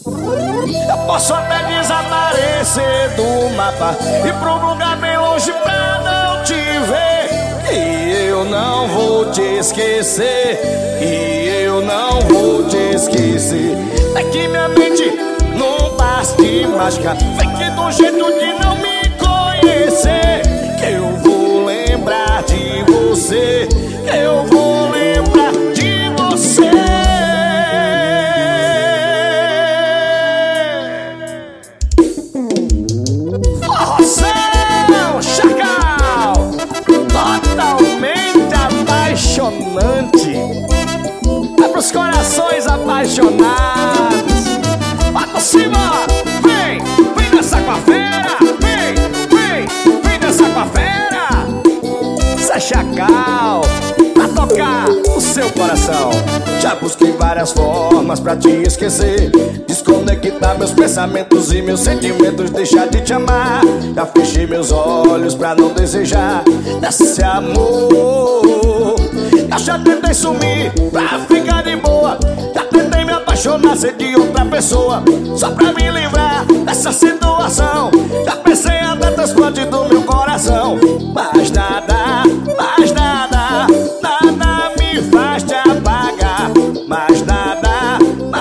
Eu posso até desaparecer do mapa e pra um lugar bem longe pra não te ver. E eu não vou te esquecer, e eu não vou te esquecer. É que minha mente não passe de mágica, fique do jeito de não me conhecer. Que eu vou lembrar de você, eu vou lembrar de você. Forrozão, Chacal, totalmente apaixonante. É pros corações apaixonados. Bota cima, vem, vem dançar com a fera. Vem dançar com a fera. Zé Chacal, pra tocar o seu coração. Já busquei várias formas pra te esquecer, desconectar meus pensamentos e meus sentimentos, deixar de te amar. Já fechei meus olhos pra não desejar desse amor. Eu já tentei sumir pra ficar de boa, já tentei me apaixonar, ser de outra pessoa, só pra me livrar dessa situação. Já pensei até transplante do meu coração, mas nada, nada me faz te apagar. Mas nada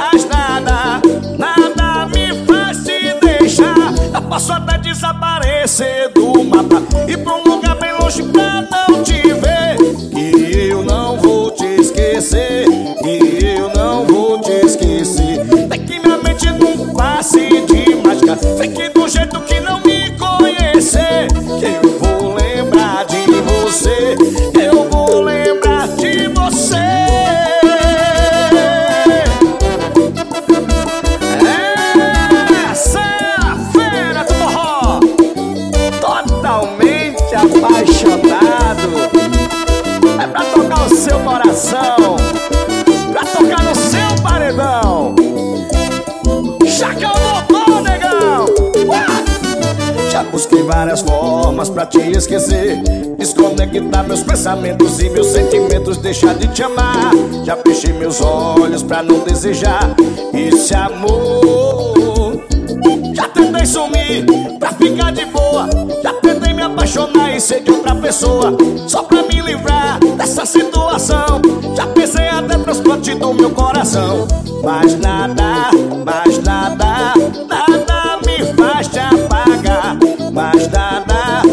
me faz te deixar. Eu posso até desaparecer do mapa e pra um lugar bem longe pra não te ver. E eu não vou te esquecer, e eu não vou te esquecer. É que minha mente não passe de mágica, fique do jeito que não me conhecer. Que eu vou lembrar de você, eu vou lembrar de você. Essa é a fera do forró, totalmente apaixonado. É pra tocar o seu coração, pra tocar no seu paredão. Chacal voltou, negão. Já busquei várias formas pra te esquecer, desconectar meus pensamentos e meus sentimentos, deixar de te amar. Já fechei meus olhos pra não desejar esse amor. Já tentei sumir pra ficar de boa, já tentei me apaixonar e ser de outra pessoa, só pra me livrar dessa situação. Já pensei até transplante do meu coração, mas nada me faz te apagar. Mas nada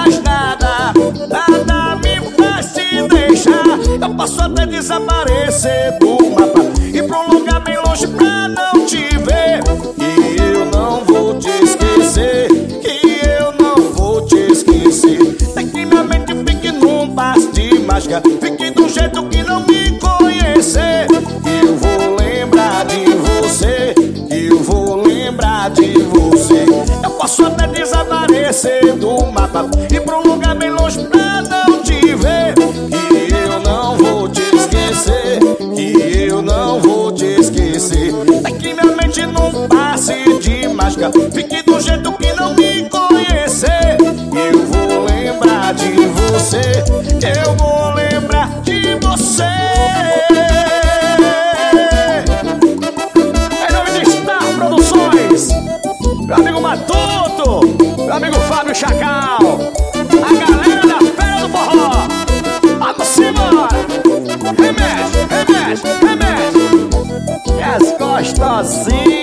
me faz te deixar. Eu posso até desaparecer do mapa e pra um lugar bem longe pra não te ver. E eu não vou te esquecer, e eu não vou te esquecer. É que minha mente fique num passe de mágica, fique do jeito que não me conhecer. Eu vou lembrar de você, eu vou lembrar de você. Eu posso até desaparecer do mapa e pra um lugar bem longe pra não te ver. E eu não vou te esquecer, e eu não vou te esquecer. É que minha mente num passe de mágica, fique do jeito que não me conhecer. Eu vou lembrar de você, eu vou lembrar de você. Em nome de Star Produções, meu amigo Matuto, meu amigo Fábio Chacal, a galera da Fera do Forró. Vamos embora. Remexe, remexe, remexe. E as gostosinhas.